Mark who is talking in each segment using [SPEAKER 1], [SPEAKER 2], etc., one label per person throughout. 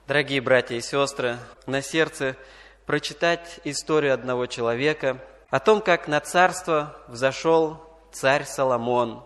[SPEAKER 1] Дорогие братья и сестры, на сердце прочитать историю одного человека о том, как на царство взошел царь Соломон.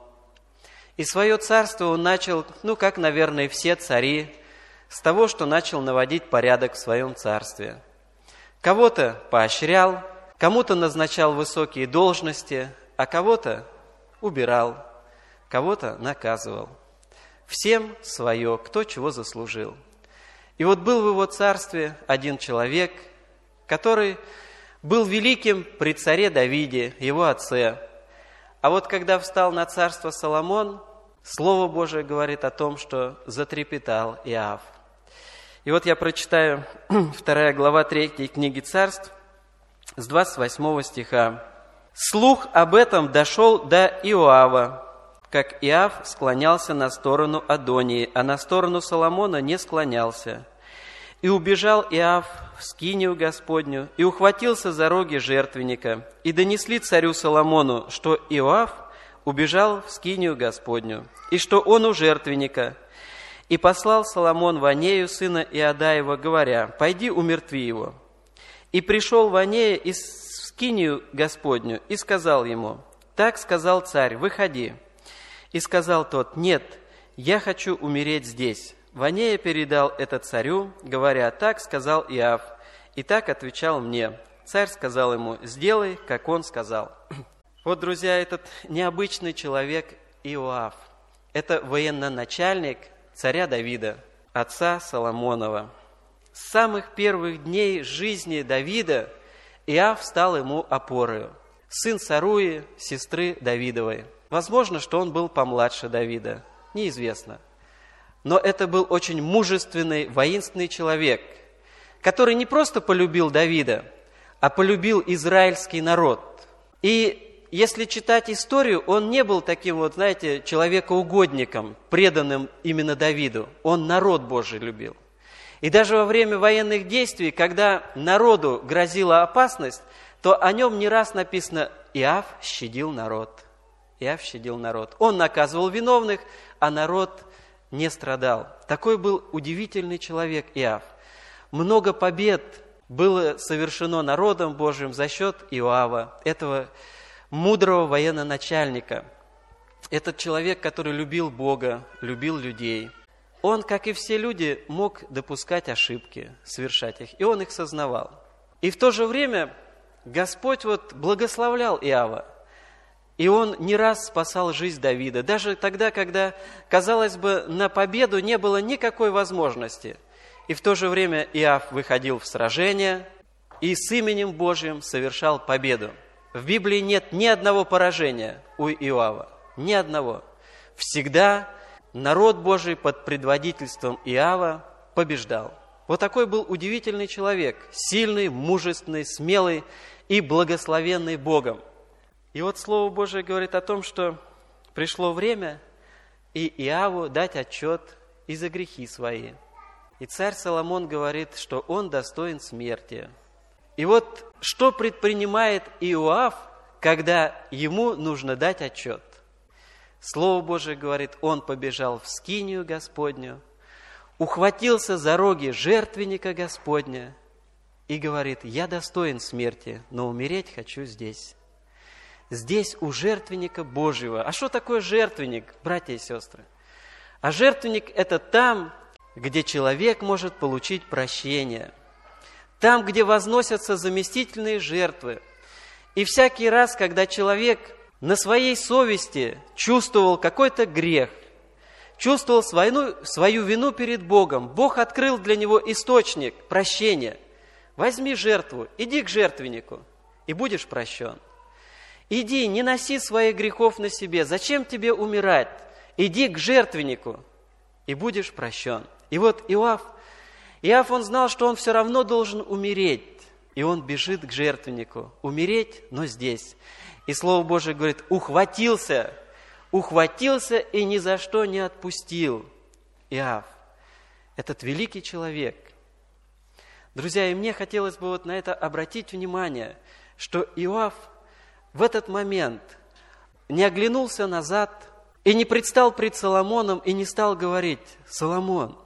[SPEAKER 1] И свое царство он начал, как, наверное, все цари, с того, что начал наводить порядок в своем царстве. Кого-то поощрял, кому-то назначал высокие должности, а кого-то убирал, кого-то наказывал. Всем свое, кто чего заслужил. И вот был в его царстве один человек, который был великим при царе Давиде, его отце. А вот когда встал на царство Соломон, Слово Божие говорит о том, что затрепетал Иав. И вот я прочитаю 2 глава 3 книги Царств с 28 стиха. «Слух об этом дошел до Иоава, как Иав склонялся на сторону Адонии, а на сторону Соломона не склонялся. И убежал Иав в скинию Господню, и ухватился за роги жертвенника. И донесли царю Соломону, что Иоав убежал в скинию Господню, и что он у жертвенника. И послал Соломон Ванею, сына Иадаева, говоря: пойди, умертви его. И пришел Ванея из скинию Господню, и сказал ему: так сказал царь, выходи. И сказал тот: нет, я хочу умереть здесь. Ванея передал это царю, говоря: так сказал Иав, и так отвечал мне. Царь сказал ему: сделай, как он сказал». Вот, друзья, этот необычный человек Иоав. Это военачальник царя Давида, отца Соломонова. С самых первых дней жизни Давида Иав стал ему опорою. Сын Саруи, сестры Давидовой. Возможно, что он был помладше Давида, неизвестно. Но это был очень мужественный, воинственный человек, который не просто полюбил Давида, а полюбил израильский народ. И если читать историю, он не был таким человекоугодником, преданным именно Давиду. Он народ Божий любил. И даже во время военных действий, когда народу грозила опасность, то о нем не раз написано: Иав щадил народ. Иав щадил народ. Он наказывал виновных, а народ не страдал. Такой был удивительный человек Иав. Много побед было совершено народом Божьим за счет Иоава, этого мудрого военачальника. Этот человек, который любил Бога, любил людей. Он, как и все люди, мог допускать ошибки, совершать их, и он их сознавал. И в то же время Господь благословлял Иава. И он не раз спасал жизнь Давида, даже тогда, когда, казалось бы, на победу не было никакой возможности. И в то же время Иав выходил в сражение и с именем Божьим совершал победу. В Библии нет ни одного поражения у Иоава, ни одного. Всегда народ Божий под предводительством Иава побеждал. Вот такой был удивительный человек, сильный, мужественный, смелый и благословенный Богом. И вот Слово Божие говорит о том, что пришло время и Иаву дать отчет и за грехи свои. И царь Соломон говорит, что он достоин смерти. И вот что предпринимает Иоав, когда ему нужно дать отчет? Слово Божие говорит: он побежал в скинию Господню, ухватился за роги жертвенника Господня и говорит: я достоин смерти, но умереть хочу здесь. Здесь у жертвенника Божьего. А что такое жертвенник, братья и сестры? А жертвенник – это там, где человек может получить прощение. Там, где возносятся заместительные жертвы. И всякий раз, когда человек на своей совести чувствовал какой-то грех, чувствовал свою вину перед Богом, Бог открыл для него источник прощения. Возьми жертву, иди к жертвеннику, и будешь прощен. Иди, не носи своих грехов на себе. Зачем тебе умирать? Иди к жертвеннику, и будешь прощен. И вот Иав, он знал, что он все равно должен умереть. И он бежит к жертвеннику. Умереть, но здесь. И Слово Божие говорит: ухватился и ни за что не отпустил. Иав, этот великий человек. Друзья, и мне хотелось бы на это обратить внимание, что Иав в этот момент не оглянулся назад и не предстал пред Соломоном и не стал говорить: Соломон,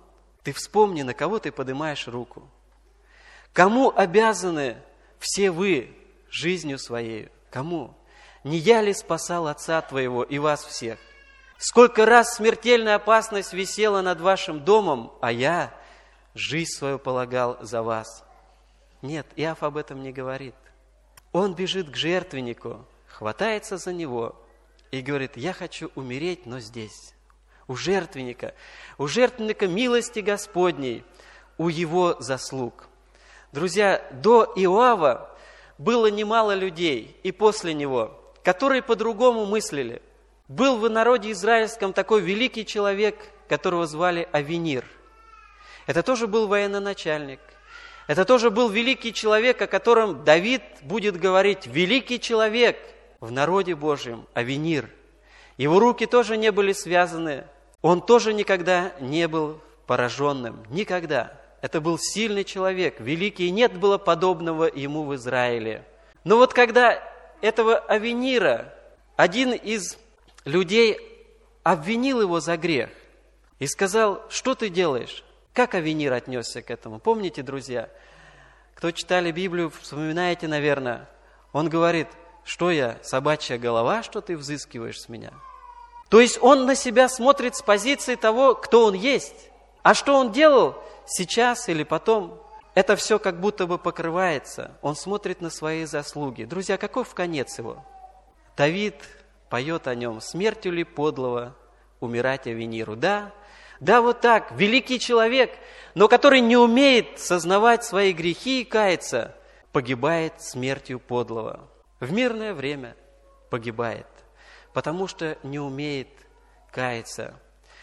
[SPEAKER 1] Ты вспомни, на кого ты поднимаешь руку. Кому обязаны все вы жизнью своей? Кому? Не я ли спасал отца твоего и вас всех? Сколько раз смертельная опасность висела над вашим домом, а я жизнь свою полагал за вас. Нет, Иов об этом не говорит. Он бежит к жертвеннику, хватается за него и говорит: я хочу умереть, но здесь, у жертвенника милости Господней, у его заслуг. Друзья, до Иова было немало людей, и после него, которые по-другому мыслили. Был в народе израильском такой великий человек, которого звали Авинир. Это тоже был военачальник. Это тоже был великий человек, о котором Давид будет говорить: великий человек в народе Божьем, Авинир. Его руки тоже не были связаны. Он тоже никогда не был пораженным. Никогда. Это был сильный человек, великий, и нет было подобного ему в Израиле. Но вот когда этого Авинира, один из людей обвинил его за грех и сказал: что ты делаешь? Как Авинир отнесся к этому? Помните, друзья, кто читали Библию, вспоминаете, наверное, он говорит: что я, собачья голова, что ты взыскиваешь с меня? То есть он на себя смотрит с позиции того, кто он есть. А что он делал сейчас или потом, это все как будто бы покрывается. Он смотрит на свои заслуги. Друзья, каков конец его? Давид поет о нем: смертью ли подлого умирать Авиниру? Да, вот так, великий человек, но который не умеет сознавать свои грехи и каяться, погибает смертью подлого. В мирное время погибает, потому что не умеет каяться.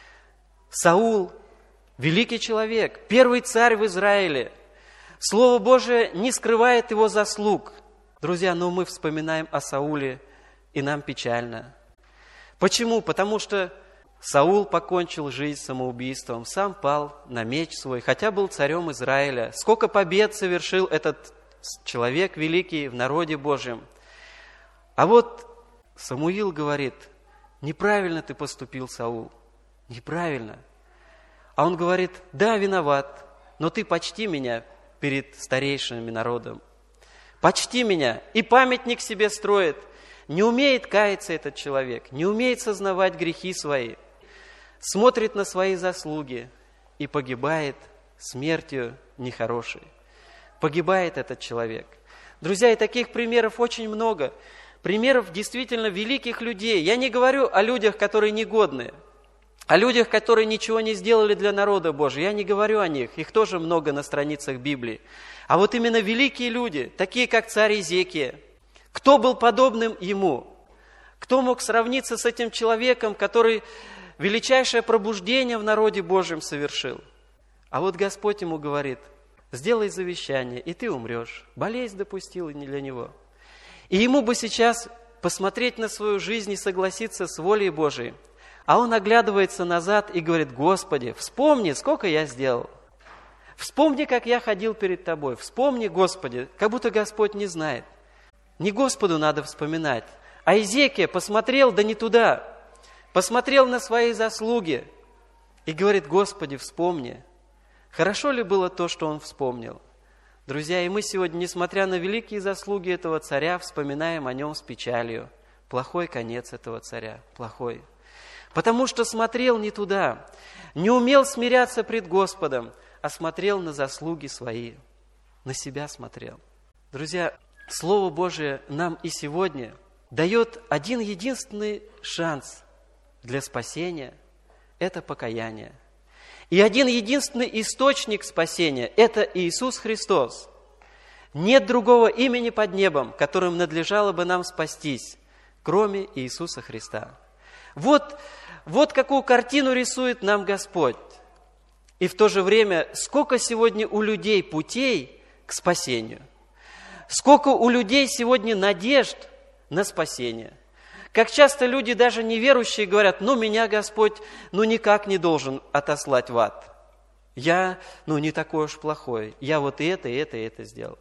[SPEAKER 1] Саул, великий человек, первый царь в Израиле. Слово Божие не скрывает его заслуг. Друзья, но мы вспоминаем о Сауле, и нам печально. Почему? Потому что Саул покончил жизнь самоубийством, сам пал на меч свой, хотя был царем Израиля. Сколько побед совершил этот человек великий в народе Божьем. А вот Самуил говорит: неправильно ты поступил, Саул, неправильно. А он говорит: да, виноват, но ты почти меня перед старейшинами народом. Почти меня. И памятник себе строит. Не умеет каяться этот человек, не умеет сознавать грехи свои. Смотрит на свои заслуги и погибает смертью нехорошей. Погибает этот человек. Друзья, и таких примеров очень много. Примеров действительно великих людей. Я не говорю о людях, которые негодные, о людях, которые ничего не сделали для народа Божьего. Я не говорю о них. Их тоже много на страницах Библии. А вот именно великие люди, такие как царь Иезекия. Кто был подобным ему? Кто мог сравниться с этим человеком, который величайшее пробуждение в народе Божьем совершил? А вот Господь ему говорит: сделай завещание, и ты умрешь. Болезнь допустила не для него. И ему бы сейчас посмотреть на свою жизнь и согласиться с волей Божией. А он оглядывается назад и говорит: Господи, вспомни, сколько я сделал. Вспомни, как я ходил перед Тобой. Вспомни, Господи, как будто Господь не знает. Не Господу надо вспоминать. А Иезекия посмотрел, да не туда. Посмотрел на свои заслуги и говорит: Господи, вспомни. Хорошо ли было то, что он вспомнил? Друзья, и мы сегодня, несмотря на великие заслуги этого царя, вспоминаем о нем с печалью. Плохой конец этого царя, плохой. Потому что смотрел не туда, не умел смиряться пред Господом, а смотрел на заслуги свои, на себя смотрел. Друзья, Слово Божие нам и сегодня дает один единственный шанс для спасения – это покаяние. И один единственный источник спасения – это Иисус Христос. Нет другого имени под небом, которым надлежало бы нам спастись, кроме Иисуса Христа. Вот какую картину рисует нам Господь. И в то же время, сколько сегодня у людей путей к спасению. Сколько у людей сегодня надежд на спасение. Как часто люди, даже неверующие, говорят: меня Господь никак не должен отослать в ад. Я не такой уж плохой. Я вот и это сделал.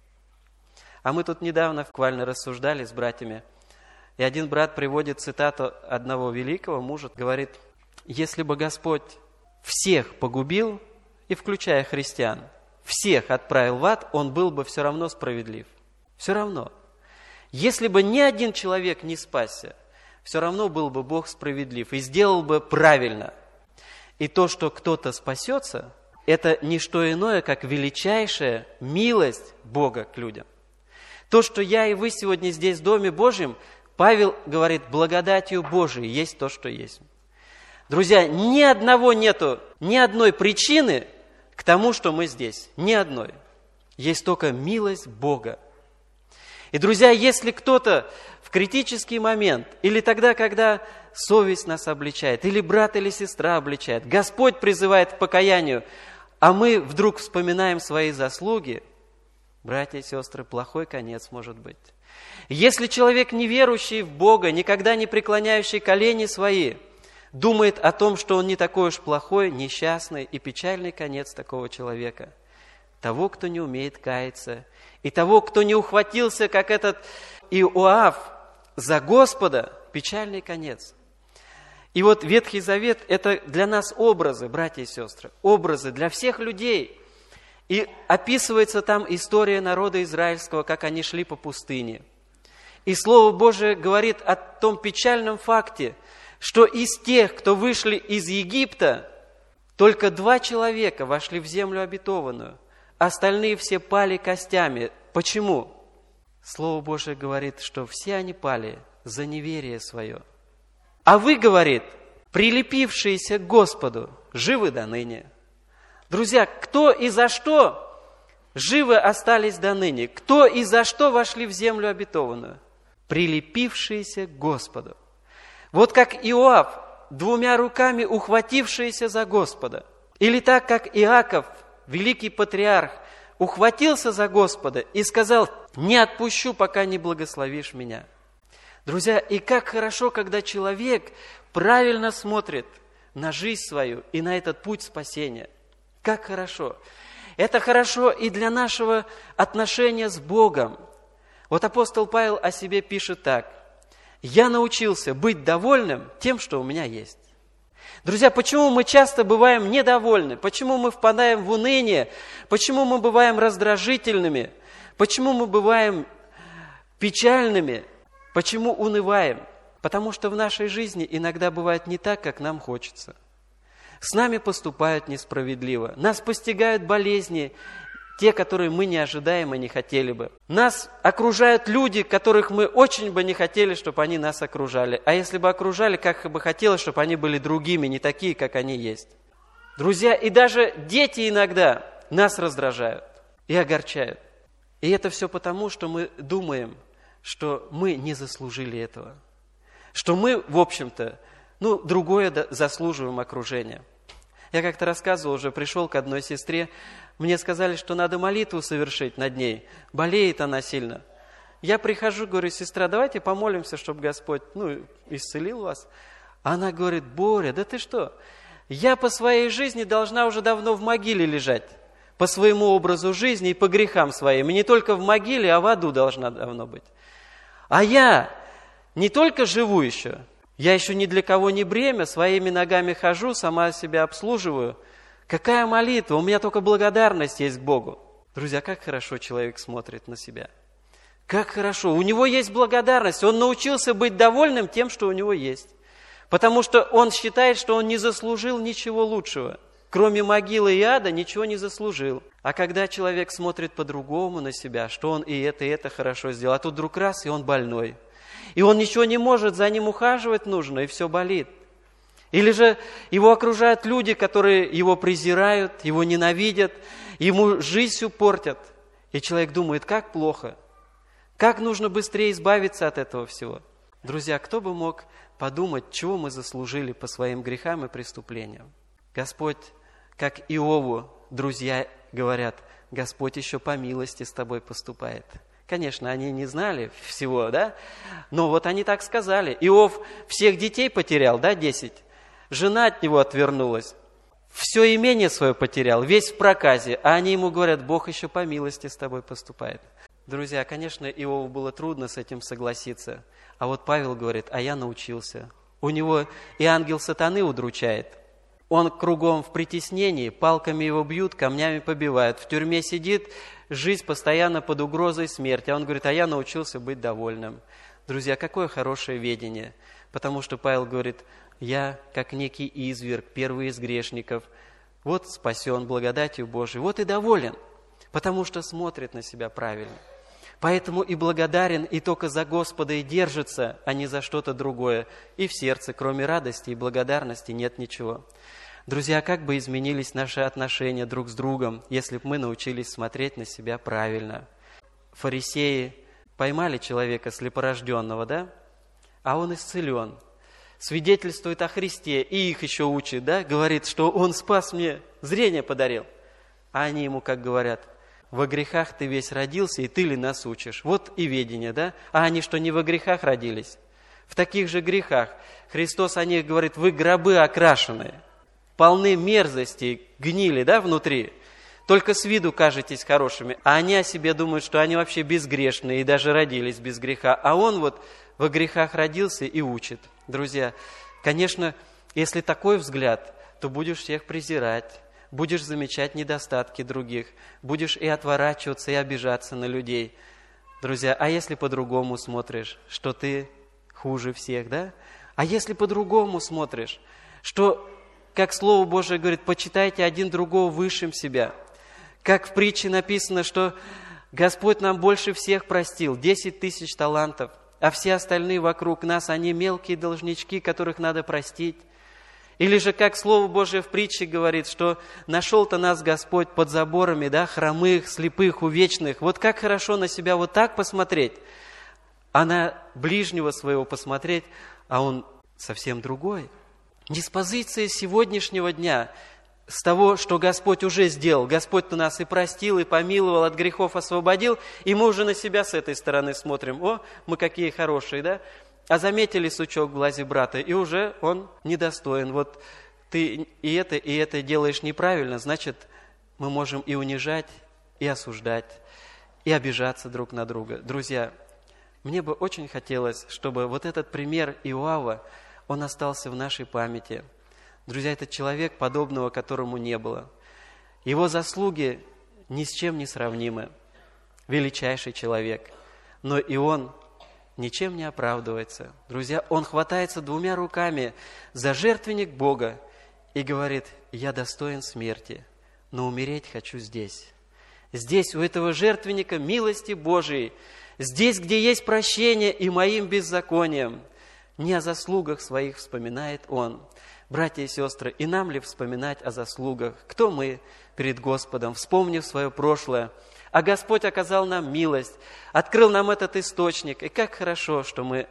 [SPEAKER 1] А мы тут недавно буквально рассуждали с братьями. И один брат приводит цитату одного великого мужа. Говорит: если бы Господь всех погубил, и включая христиан, всех отправил в ад, он был бы все равно справедлив. Все равно. Если бы ни один человек не спасся, все равно был бы Бог справедлив и сделал бы правильно. И то, что кто-то спасется, это не что иное, как величайшая милость Бога к людям. То, что я и вы сегодня здесь в Доме Божьем, Павел говорит, благодатью Божией есть то, что есть. Друзья, ни одной причины к тому, что мы здесь. Ни одной. Есть только милость Бога. И, друзья, если кто-то в критический момент, или тогда, когда совесть нас обличает, или брат или сестра обличает, Господь призывает к покаянию, а мы вдруг вспоминаем свои заслуги, братья и сестры, плохой конец может быть. Если человек, неверующий в Бога, никогда не преклоняющий колени свои, думает о том, что он не такой уж плохой, несчастный и печальный конец такого человека, того, кто не умеет каяться, и того, кто не ухватился, как этот Иоав, за Господа, печальный конец. И вот Ветхий Завет – это для нас образы, братья и сестры, образы для всех людей. И описывается там история народа израильского, как они шли по пустыне. И Слово Божие говорит о том печальном факте, что из тех, кто вышли из Египта, только 2 человека вошли в землю обетованную, остальные все пали костями. Почему? Слово Божие говорит, что все они пали за неверие свое. А вы, говорит, прилепившиеся к Господу, живы до ныне. Друзья, кто и за что живы остались до ныне? Кто и за что вошли в землю обетованную? Прилепившиеся к Господу. Вот как Иоав, 2 руками ухватившиеся за Господа. Или так, как Иаков, великий патриарх, ухватился за Господа и сказал, не отпущу, пока не благословишь меня. Друзья, и как хорошо, когда человек правильно смотрит на жизнь свою и на этот путь спасения. Как хорошо. Это хорошо и для нашего отношения с Богом. Вот апостол Павел о себе пишет так. «Я научился быть довольным тем, что у меня есть». Друзья, почему мы часто бываем недовольны? Почему мы впадаем в уныние? Почему мы бываем раздражительными? Почему мы бываем печальными? Почему унываем? Потому что в нашей жизни иногда бывает не так, как нам хочется. С нами поступают несправедливо. Нас постигают болезни, те, которые мы не ожидаем и не хотели бы. Нас окружают люди, которых мы очень бы не хотели, чтобы они нас окружали. А если бы окружали, как бы хотелось, чтобы они были другими, не такие, как они есть. Друзья, и даже дети иногда нас раздражают и огорчают. И это все потому, что мы думаем, что мы не заслужили этого. Что мы, в общем-то, другое заслуживаем окружения. Я как-то рассказывал, уже пришел к одной сестре, мне сказали, что надо молитву совершить над ней. Болеет она сильно. Я прихожу, говорю, сестра, давайте помолимся, чтобы Господь исцелил вас. Она говорит, Боря, да ты что? Я по своей жизни должна уже давно в могиле лежать. По своему образу жизни и по грехам своим. И не только в могиле, а в аду должна давно быть. А я не только живу еще, я еще ни для кого не бремя, своими ногами хожу, сама себя обслуживаю. Какая молитва? У меня только благодарность есть к Богу. Друзья, как хорошо человек смотрит на себя. Как хорошо. У него есть благодарность. Он научился быть довольным тем, что у него есть. Потому что он считает, что он не заслужил ничего лучшего. Кроме могилы и ада ничего не заслужил. А когда человек смотрит по-другому на себя, что он и это хорошо сделал, а тут вдруг раз, и он больной. И он ничего не может, за ним ухаживать нужно, и все болит. Или же его окружают люди, которые его презирают, его ненавидят, ему жизнь всю портят. И человек думает, как плохо, как нужно быстрее избавиться от этого всего. Друзья, кто бы мог подумать, чего мы заслужили по своим грехам и преступлениям? Господь, как Иову, друзья говорят, Господь еще по милости с тобой поступает. Конечно, они не знали всего, да? Но вот они так сказали. Иов всех детей потерял, 10. Жена от него отвернулась. Все имение свое потерял, весь в проказе. А они ему говорят, Бог еще по милости с тобой поступает. Друзья, конечно, Иову было трудно с этим согласиться. А вот Павел говорит, а я научился. У него и ангел сатаны удручает. Он кругом в притеснении, палками его бьют, камнями побивают. В тюрьме сидит, жизнь постоянно под угрозой смерти. А он говорит, а я научился быть довольным. Друзья, какое хорошее видение. Потому что Павел говорит, я, как некий изверг, первый из грешников, вот спасен благодатью Божией, вот и доволен, потому что смотрит на себя правильно. Поэтому и благодарен, и только за Господа и держится, а не за что-то другое. И в сердце, кроме радости и благодарности, нет ничего. Друзья, как бы изменились наши отношения друг с другом, если бы мы научились смотреть на себя правильно. Фарисеи поймали человека слепорожденного, да? А он исцелен. Свидетельствует о Христе, и их еще учит, да? Говорит, что он спас мне, зрение подарил. А они ему как говорят, во грехах ты весь родился, и ты ли нас учишь? Вот и ведение, да? А они что, не во грехах родились? В таких же грехах. Христос о них говорит, вы гробы окрашенные, полны мерзости, гнили, да, внутри. Только с виду кажетесь хорошими, а они о себе думают, что они вообще безгрешные и даже родились без греха. А он вот во грехах родился и учит. Друзья, конечно, если такой взгляд, то будешь всех презирать, будешь замечать недостатки других, будешь и отворачиваться, и обижаться на людей. Друзья, а если по-другому смотришь, что ты хуже всех, да? А если по-другому смотришь, что, как Слово Божие говорит, почитайте один другого высшим себя. Как в притче написано, что Господь нам больше всех простил, 10 тысяч талантов, а все остальные вокруг нас, они мелкие должнички, которых надо простить. Или же, как Слово Божие в притче говорит, что нашел-то нас Господь под заборами, да, хромых, слепых, увечных. Вот как хорошо на себя вот так посмотреть, а на ближнего своего посмотреть, а он совсем другой. Не с позиции сегодняшнего дня, с того, что Господь уже сделал. Господь-то нас и простил, и помиловал, от грехов освободил, и мы уже на себя с этой стороны смотрим. О, мы какие хорошие, да? А заметили сучок в глазе брата, и уже он недостоин. Вот ты и это делаешь неправильно, значит, мы можем и унижать, и осуждать, и обижаться друг на друга. Друзья, мне бы очень хотелось, чтобы вот этот пример Иоава, он остался в нашей памяти. Друзья, это человек, подобного которому не было. Его заслуги ни с чем не сравнимы. Величайший человек. Но и он ничем не оправдывается. Друзья, он хватается двумя руками за жертвенник Бога и говорит, я достоин смерти, но умереть хочу здесь. Здесь, у этого жертвенника милости Божией, здесь, где есть прощение и моим беззаконием. Не о заслугах своих вспоминает он. Братья и сестры, и нам ли вспоминать о заслугах? Кто мы перед Господом, вспомнив свое прошлое? А Господь оказал нам милость, открыл нам этот источник. И как хорошо, что мы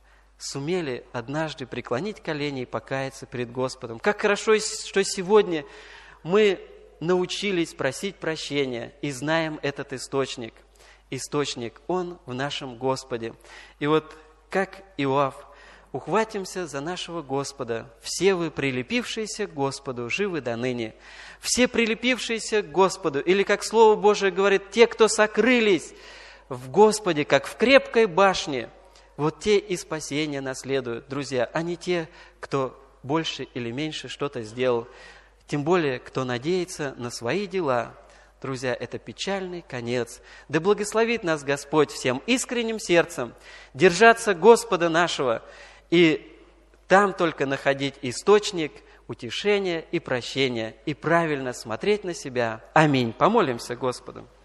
[SPEAKER 1] сумели однажды преклонить колени и покаяться перед Господом. Как хорошо, что сегодня мы научились просить прощения и знаем этот источник. Источник, он в нашем Господе. И вот как Иоав, ухватимся за нашего Господа. Все вы, прилепившиеся к Господу, живы до ныне. Все прилепившиеся к Господу, или, как Слово Божие говорит, те, кто сокрылись в Господе, как в крепкой башне, вот те и спасение наследуют, друзья, а не те, кто больше или меньше что-то сделал. Тем более, кто надеется на свои дела. Друзья, это печальный конец. Да благословит нас Господь всем искренним сердцем держаться Господа нашего, и там только находить источник утешения и прощения, и правильно смотреть на себя. Аминь. Помолимся Господу.